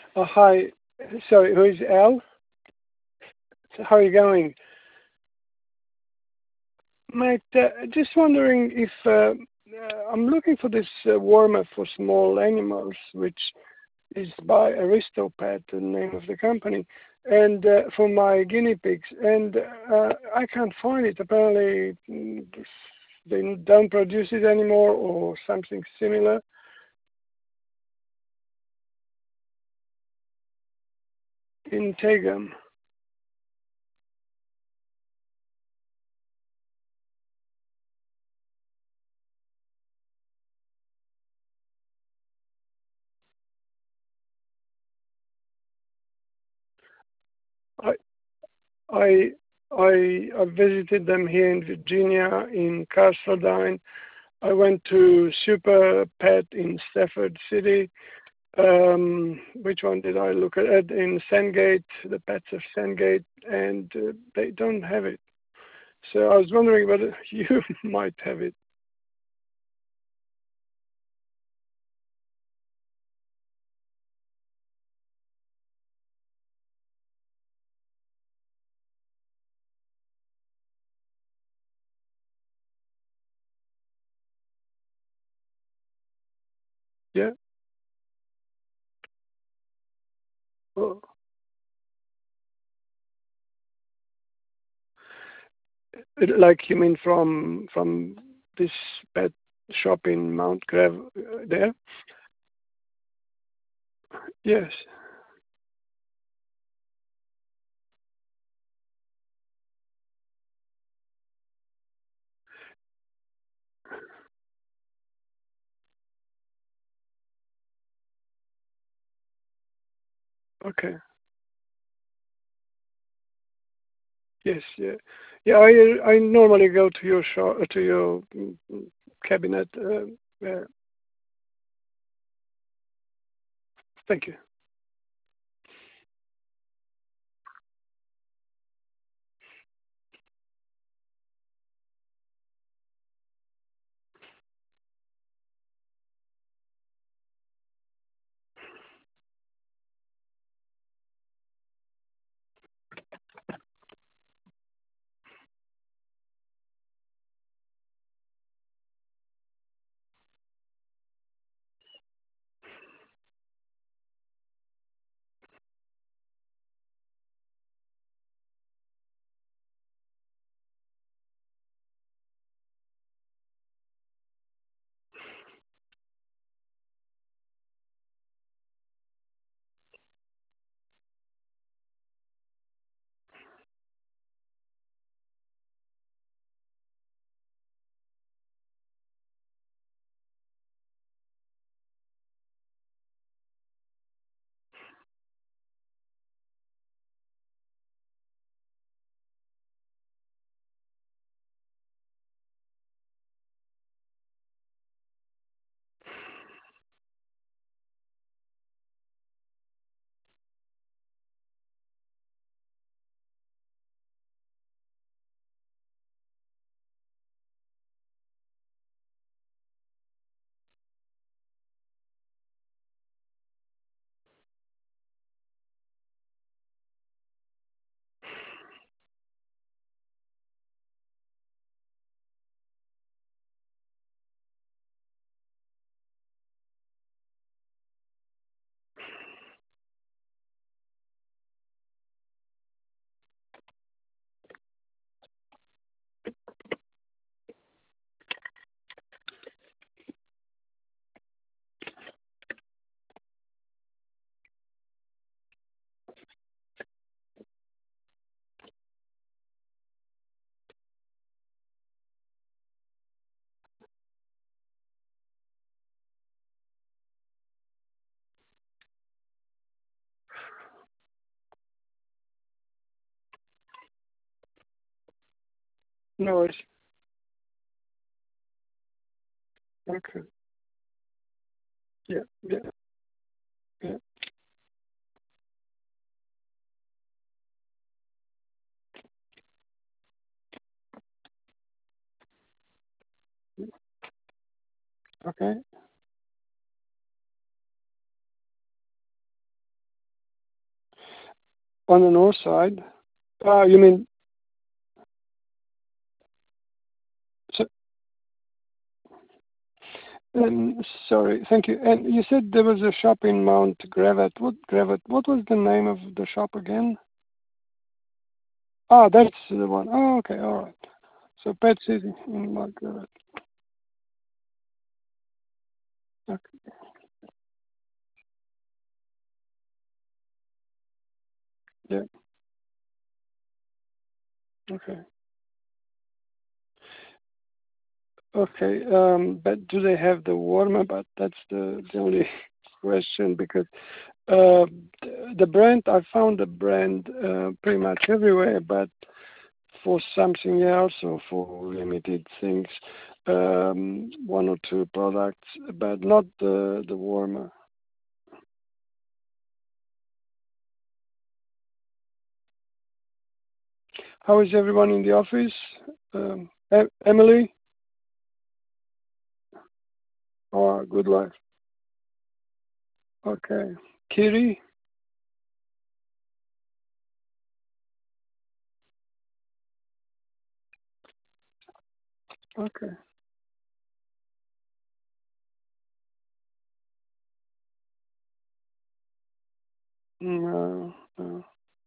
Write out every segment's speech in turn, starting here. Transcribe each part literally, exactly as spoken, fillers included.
Oh, hi. Sorry, who is Al? So how are you going? Mate, uh, just wondering if uh, uh, I'm looking for this uh, warmer for small animals, which is by Aristopet, the name of the company, and uh, for my guinea pigs. And uh, I can't find it. Apparently, mm, they don't produce it anymore or something similar in Tegum. I, I, I, I visited them here in Virginia, in Castledine. I went to Super Pet in Stafford City. Um, which one did I look at? At in Sandgate, the Pets of Sandgate, and uh, they don't have it. So I was wondering whether you might have it. Yeah. Oh, it- like you mean from from this pet shop in Mount Grave uh, there? Yes. Okay. Yes. Yeah. Yeah. I I normally go to your shop to your mm, mm, cabinet. Uh, uh, thank you. No worries. Okay. Yeah. Yeah. Yeah. Okay. On the north side? Ah, you mean... So, um, sorry, thank you. And you said there was a shop in Mount Grevet. What Grevet? What was the name of the shop again? Ah, that's the one. Oh, okay, all right. So Pet City in Mount Grevet. Okay. Yeah. Okay. Okay. Um, but do they have the warmer? But that's the, the only question because uh, the, the brand I found the brand uh, pretty much everywhere, but for something else or for limited things, um, one or two products, but not the the warmer. How is everyone in the office? Um, em- Emily? Oh, good life. Okay. Kiri? Okay. No, no.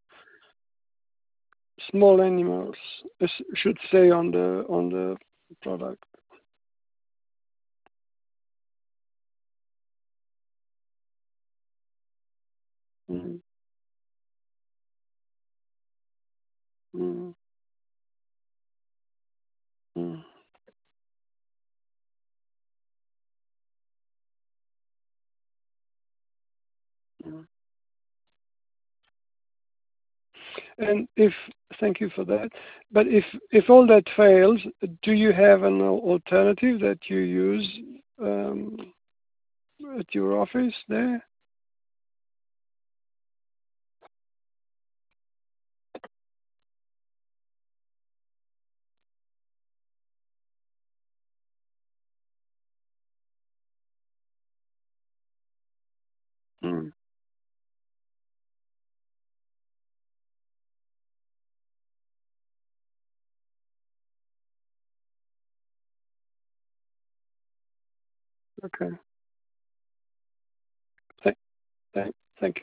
Small animals. It should say on the on the product. Mm, mm, mm, mm. And if thank you for that. But if if all that fails, do you have an al- alternative that you use um, at your office there? Mm, okay. Thank, thank, thank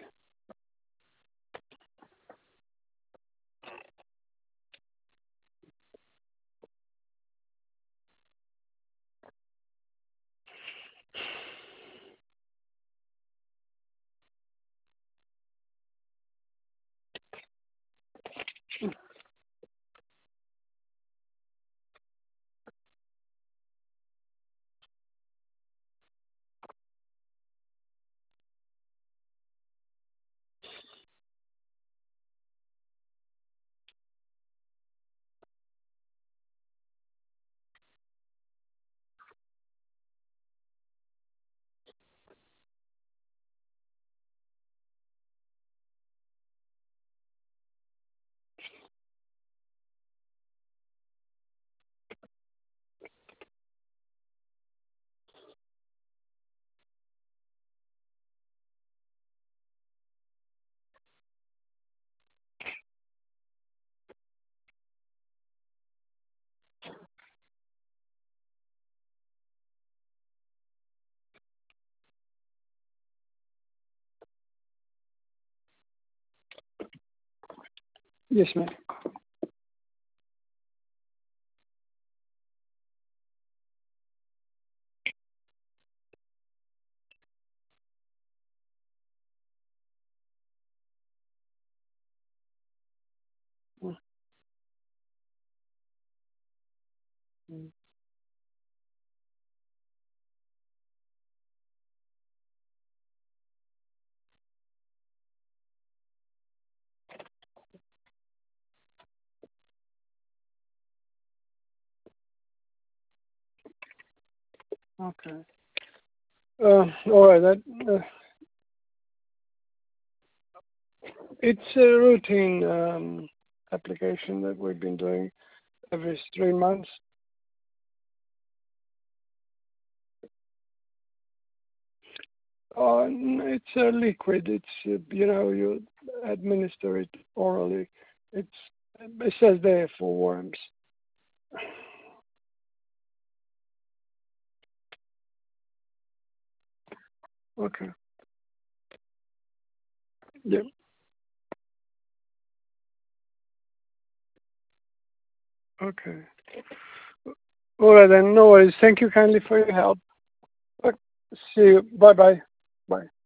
you. Yes, ma'am. Mm, mm. Okay. Uh, all right. That uh, it's a routine um, application that we've been doing every three months. Uh, n- it's a liquid. It's uh, you know you administer it orally. It's it says there for worms. Okay. Yeah. Okay. All right then. No worries. Thank you kindly for your help. Okay. See you. Bye bye. Bye.